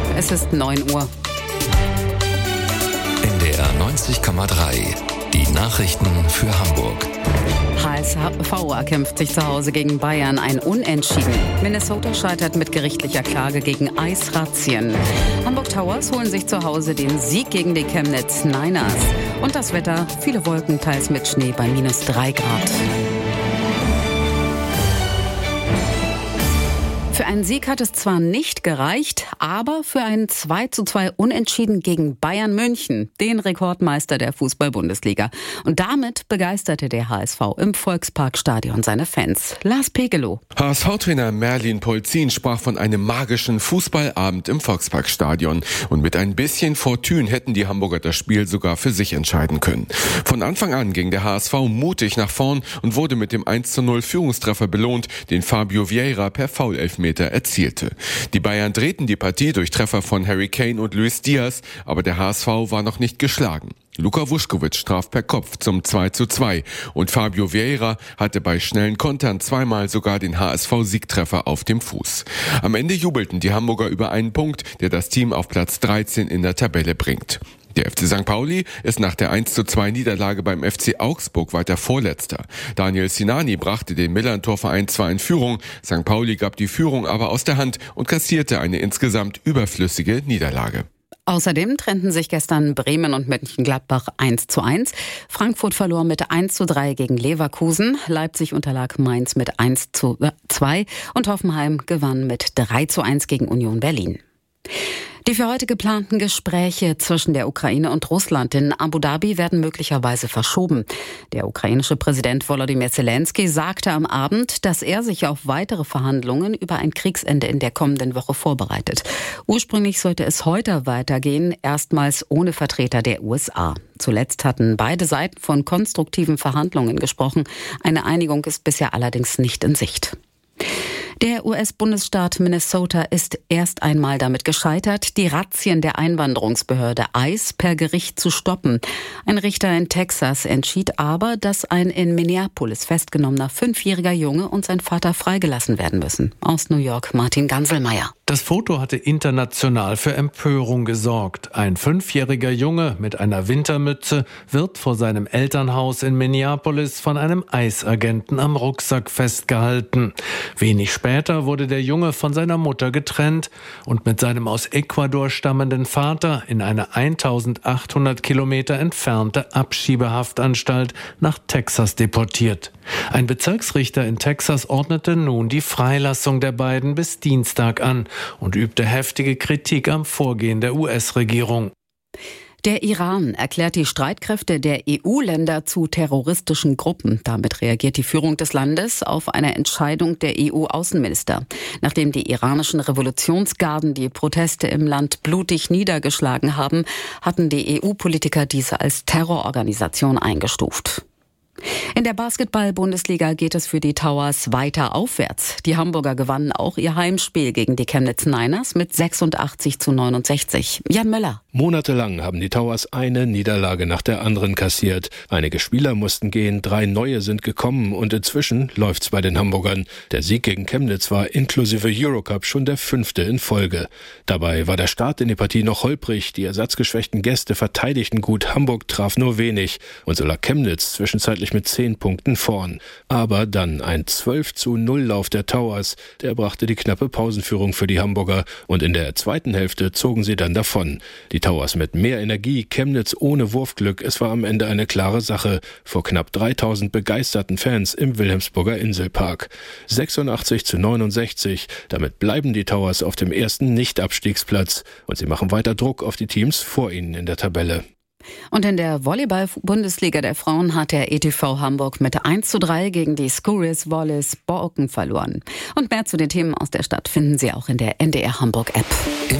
Es ist 9 Uhr. NDR 90,3. Die Nachrichten für Hamburg. HSV erkämpft sich zu Hause gegen Bayern ein Unentschieden. Minnesota scheitert mit gerichtlicher Klage gegen Eisrazzien. Hamburg Towers holen sich zu Hause den Sieg gegen die Chemnitz Niners. Und das Wetter, viele Wolken, teils mit Schnee bei -3 Grad. Für einen Sieg hat es zwar nicht gereicht, aber für einen 2:2 Unentschieden gegen Bayern München, den Rekordmeister der Fußball-Bundesliga. Und damit begeisterte der HSV im Volksparkstadion seine Fans. Lars Pegelow. HSV-Trainer Merlin Polzin sprach von einem magischen Fußballabend im Volksparkstadion. Und mit ein bisschen Fortune hätten die Hamburger das Spiel sogar für sich entscheiden können. Von Anfang an ging der HSV mutig nach vorn und wurde mit dem 1:0 Führungstreffer belohnt, den Fabio Vieira per Foul-Elfmeter erzielte. Die Bayern drehten die Partie durch Treffer von Harry Kane und Luis Diaz, aber der HSV war noch nicht geschlagen. Luka Vuskovic traf per Kopf zum 2:2 und Fabio Vieira hatte bei schnellen Kontern zweimal sogar den HSV-Siegtreffer auf dem Fuß. Am Ende jubelten die Hamburger über einen Punkt, der das Team auf Platz 13 in der Tabelle bringt. Der FC St. Pauli ist nach der 1:2 Niederlage beim FC Augsburg weiter Vorletzter. Daniel Sinani brachte den Millern-Torverein zwar in Führung, St. Pauli gab die Führung aber aus der Hand und kassierte eine insgesamt überflüssige Niederlage. Außerdem trennten sich gestern Bremen und Mönchengladbach 1:1. Frankfurt verlor mit 1:3 gegen Leverkusen. Leipzig unterlag Mainz mit 1:2 und Hoffenheim gewann mit 3:1 gegen Union Berlin. Die für heute geplanten Gespräche zwischen der Ukraine und Russland in Abu Dhabi werden möglicherweise verschoben. Der ukrainische Präsident Volodymyr Zelensky sagte am Abend, dass er sich auf weitere Verhandlungen über ein Kriegsende in der kommenden Woche vorbereitet. Ursprünglich sollte es heute weitergehen, erstmals ohne Vertreter der USA. Zuletzt hatten beide Seiten von konstruktiven Verhandlungen gesprochen. Eine Einigung ist bisher allerdings nicht in Sicht. Der US-Bundesstaat Minnesota ist erst einmal damit gescheitert, die Razzien der Einwanderungsbehörde ICE per Gericht zu stoppen. Ein Richter in Texas entschied aber, dass ein in Minneapolis festgenommener 5-jähriger Junge und sein Vater freigelassen werden müssen. Aus New York Martin Ganselmeier. Das Foto hatte international für Empörung gesorgt. Ein 5-jähriger Junge mit einer Wintermütze wird vor seinem Elternhaus in Minneapolis von einem ICE-Agenten am Rucksack festgehalten. Wenig später wurde der Junge von seiner Mutter getrennt und mit seinem aus Ecuador stammenden Vater in eine 1800 Kilometer entfernte Abschiebehaftanstalt nach Texas deportiert. Ein Bezirksrichter in Texas ordnete nun die Freilassung der beiden bis Dienstag an und übte heftige Kritik am Vorgehen der US-Regierung. Der Iran erklärt die Streitkräfte der EU-Länder zu terroristischen Gruppen. Damit reagiert die Führung des Landes auf eine Entscheidung der EU-Außenminister. Nachdem die iranischen Revolutionsgarden die Proteste im Land blutig niedergeschlagen haben, hatten die EU-Politiker diese als Terrororganisation eingestuft. In der Basketball-Bundesliga geht es für die Towers weiter aufwärts. Die Hamburger gewannen auch ihr Heimspiel gegen die Chemnitz Niners mit 86:69. Jan Möller. Monatelang haben die Towers eine Niederlage nach der anderen kassiert. Einige Spieler mussten gehen, 3 neue sind gekommen und inzwischen läuft's bei den Hamburgern. Der Sieg gegen Chemnitz war inklusive Eurocup schon der 5. in Folge. Dabei war der Start in die Partie noch holprig. Die ersatzgeschwächten Gäste verteidigten gut, Hamburg traf nur wenig und so lag Chemnitz zwischenzeitlich mit 10 Punkten vorn. Aber dann ein 12:0 Lauf der Towers, der brachte die knappe Pausenführung für die Hamburger und in der zweiten Hälfte zogen sie dann davon. Die Towers mit mehr Energie, Chemnitz ohne Wurfglück, es war am Ende eine klare Sache vor knapp 3000 begeisterten Fans im Wilhelmsburger Inselpark. 86:69, damit bleiben die Towers auf dem ersten Nicht-Abstiegsplatz und sie machen weiter Druck auf die Teams vor ihnen in der Tabelle. Und in der Volleyball-Bundesliga der Frauen hat der ETV Hamburg mit 1:3 gegen die Scuris Volleys Borken verloren. Und mehr zu den Themen aus der Stadt finden Sie auch in der NDR Hamburg App.